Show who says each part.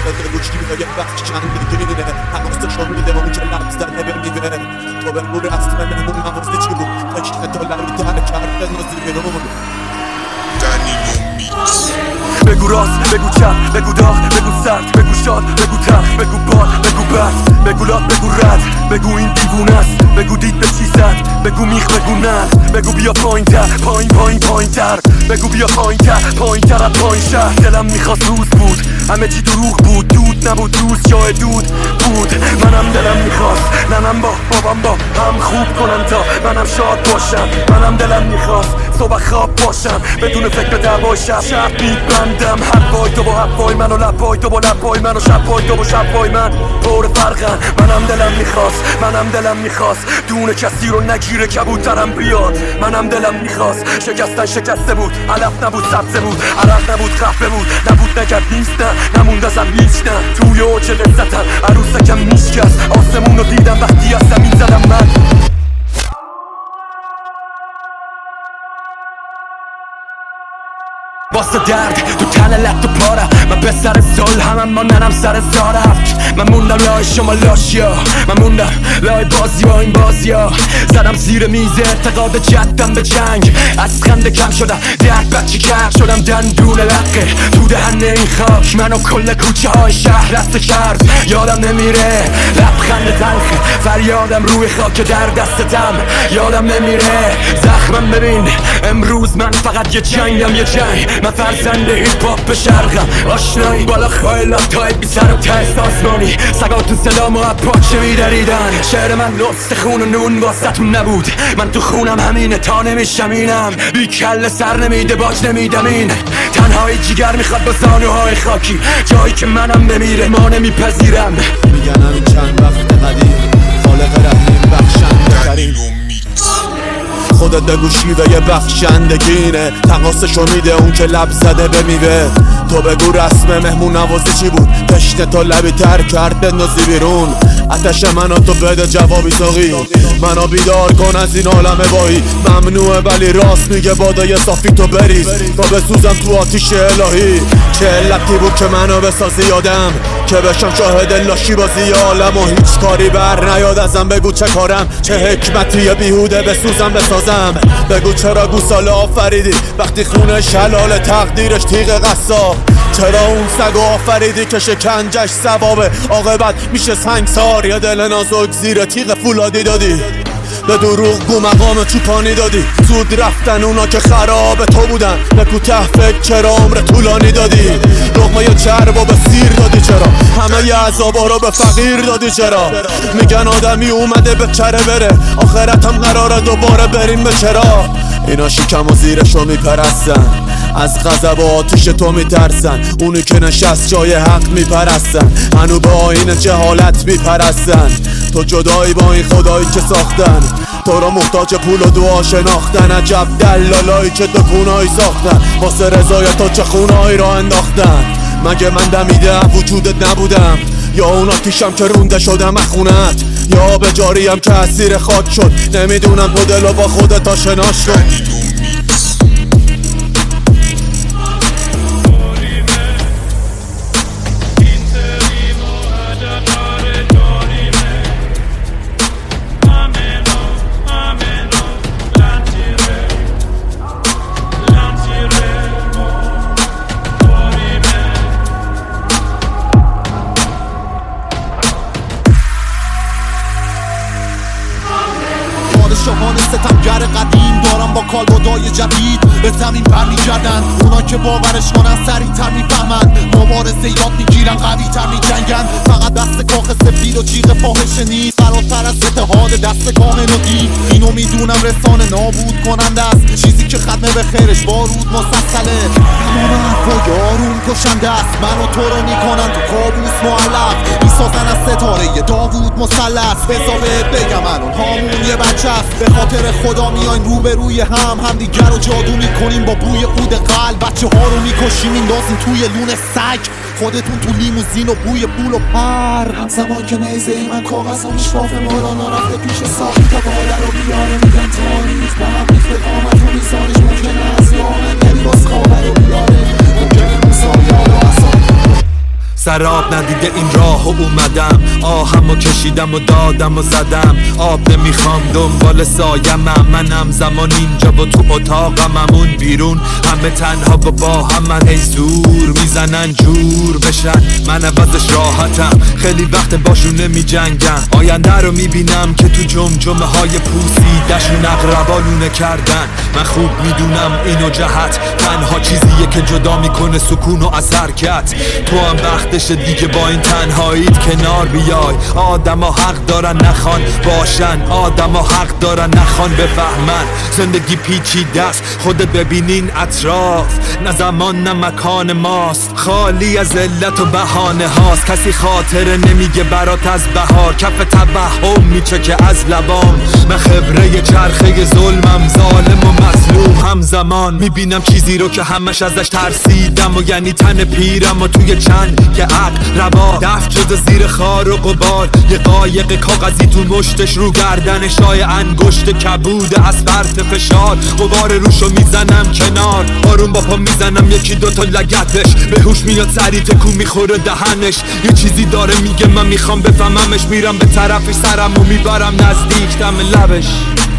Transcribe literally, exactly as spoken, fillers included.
Speaker 1: خودت گوشی و یه وقت چند دیگه حماستشو میده اون که لب زده بمیده تو به نور اسم مهمون نوازی چی بود عشق تو لبی تر کرده نازی بیرون
Speaker 2: بگو راست، بگو چپ، بگو داغ، بگو سرد، بگو شاد، بگو تلخ، بگو باد، بگو بد، بگو لات، بگو رد، بگو این دیوونه است، بگو دید به چی زد، بگو میخ، بگو نه، بگو بیا پایین تر، پایین پایین پایین تر، بگو بیا پایین تر، پایین تر از پایین شهر. دلم میخواست روز بود، همه چی دروغ بود، دود نبود روز جای دود بود. منم دلم میخواست ننم با بابام با هم خوب کنن تا منم شاد باشم. منم دلم میخواست صبح خواب باشم بدون فکر به دعوای شب. شب میبندم حرفای تو با حرفای من و لبای تو با لبای من و شبای تو با شبای من پر فرقن. منم دلم میخواست منم دلم میخواست دونه کسی رو نگیره کبوترم بیاد. منم دلم میخواست شکستن شکسته بود، علف نبود سبزه بود، عرق نبود خفه بود، نبود نکرد نیست نه نموند ازم هیچ نه. توی اوج لذتم عروسکم میشکست، آسمون رو دیدم وقتی از زمین زدم من. واسه درد تو تن لط و پاره من به سر سال همم ما ننم سر زارفت. من موندم لای شما لاشیا، من موندم لای بازی ها این بازی ها. زدم زیر میز اعتقاد جدم به جنگ، از خنده کم شدم درد بچه کرد شدم دندون لقه تو دهن این خاک. منو کل کوچه های شهر رسته کرد یادم نمیره لبخند تلخ فریادم روی خاک در دستم یادم نمیره. زخمم ببین امروز من فقط یه جنگم یه جنگ. من فرزند هیپ هاپ به شرقم آشنایی بالا خایلات تای بی سر و تست آسمانی. سگا تو صدامو از پاچه میدریدن. شعر من لست خون و نون واسطون نبود، من تو خونم همینه تا نمیشم اینم. بی کل سر نمیده باج نمیدم این تنهایی جیگر میخواد با زانوهای خاکی. جایی که منم بمیره ما نمیپذیرم.
Speaker 1: میگن همین چند وقت قدیم خالق رحیم بخشنده ترین. خودت بگو شیوه یه بخشندگینه تقاسشو میده اون که لب زده به میوه. تو بگو رسم مهمون نوازی چی بود تشنه تا لبی تر کرد بندازی بیرون. آتش منو تو بده جوابی ساقی منو بیدار کن از این عالم بایی. ممنوعه ولی راست میگه بادای صافی تو بریز تا بسوزم تو آتیش الهی. چه علتی بود که منو بسازی یادم که بشم شاهد لاشی بازی عالم و هیچ کاری بر نیاد ازم. بگو چه کارم چه حکمتی بیهوده بسوزم بسازم. بگو چرا گوساله آفریدی وقتی خونه شلال تقدیرش تیغ قصاب. چرا اون سگو آفریدی که شکنجش ثوابه عاقبت میشه سنگسار. یه دل نازک زیر تیغ فولادی دادی به دروغ گو مقام چوپانی دادی. زود رفتن اونا که خراب تو بودن به کوته فکر چرا عمر طولانی دادی. لقمه ی چربو به سیر دادی چرا همه ی عذابا رو به فقیر دادی چرا. میگن آدمی اومده به چره بره آخرت هم قراره دوباره بریم به چرا. اینا شکم و زیرشو میپرستن از غضب و آتیش تو میترسن. اونی که نشست جای حق میپرستن هنو به آیین جهالت میپرستن. تو جدایی با این خدایی که ساختن تو رو محتاج پول و دعا شناختن. عجب دلالایی که دکونایی ساختن واسه رضایت تو چه خونایی را انداختن. مگه من دمیدم وجودت نبودم یا اون آتیشم که رونده شدم از خونت یا به جاریم که اسیر خاک شد. نمیدونم تو دلو با خودت آشنا شد.
Speaker 3: شاهان ستمگر قدیم دارم با کالبدای جدید به زمین پر میگردن. اونا که باورش کنن سریع تر میفهمن مبارزه یاد میگیرن قوی تر میجنگن. فقط دست کاخ سفید و جیغ فاحشه نیست فراتر از اتحاد دست کامل و دید. اینو میدونم رسانه نابود کننده است چیزی که ختمه به خیرش بارود مسلسله. تمام حرفا یارون کشنده است منو تو رو میکنن تو کابوس معلق میسازن از ستاره داوود مثلث. بذار بهت بگم الان هامون یه بچه است به خاطر خدا میایم روبروی هم هم دیگر رو جادو میکنیم با بوی عود قلب. بچه ها رو میکشیم میندازیم توی لون سگ خودتون تو لیموزین و بوی پول و پر. همزمان که نیزه ای من کاغذ و میشواف مولانا رفته پیش ساقی تا باله رو بیاره میگن تاریخ به هم ریخت قامت و میزانش ممکنه از یامن یعنی باز کابه رو بیاره ممکنه موسا یارو اصلا.
Speaker 4: سراب ندیده این راه و اومدم، آهم و کشیدم و دادم و زدم، آب نمیخوام دنبال سایمم، منم زمان اینجا و تو اتاقم، همون بیرون همه تنها و با هم من، ای زور میزنن جور بشن من عوضش راحتم، خیلی وقت باشون نمی جنگم، آینده رو میبینم که تو جمجمه های پوسیدشون اقربالونه کردن، من خوب میدونم اینو جهت تنها چیزیه که جدا میکنه سکون و از حرکت، تو هم وقتش دیگه با این تنهاییت کنار بیای، آدم ها حق دارن نخوان باشن، آدم ها حق دارن نخوان بفهمن، زندگی پیچیده است خودت ببینین اطراف، نه زمان نه مکان ماست، خالی از علت و بهانه هاست، کسی خاطره نمیگه برات از بهار، کف توهم میچکه از لبام، من خبره چرخه ظلمم، ظالم و مظلوم همزمان، میبینم چیزی رو که همش ازش ترسیدم و یعنی تن پیرم و توی چند که عقل ربا دفت شده زیر خار و غبار، یه قایق کاغذی تو مشتش رو گردن شای انگشت کبود از فرط فشار، غبار روشو میزنم کنار، آروم با پا میزنم یکی دوتا لگتش، به هوش میاد سری تکون میخوره دهنش، یه چیزی داره میگه من میخوام بفهممش، میرم به طرفش سرمو میبرم نزدیک دم لبش.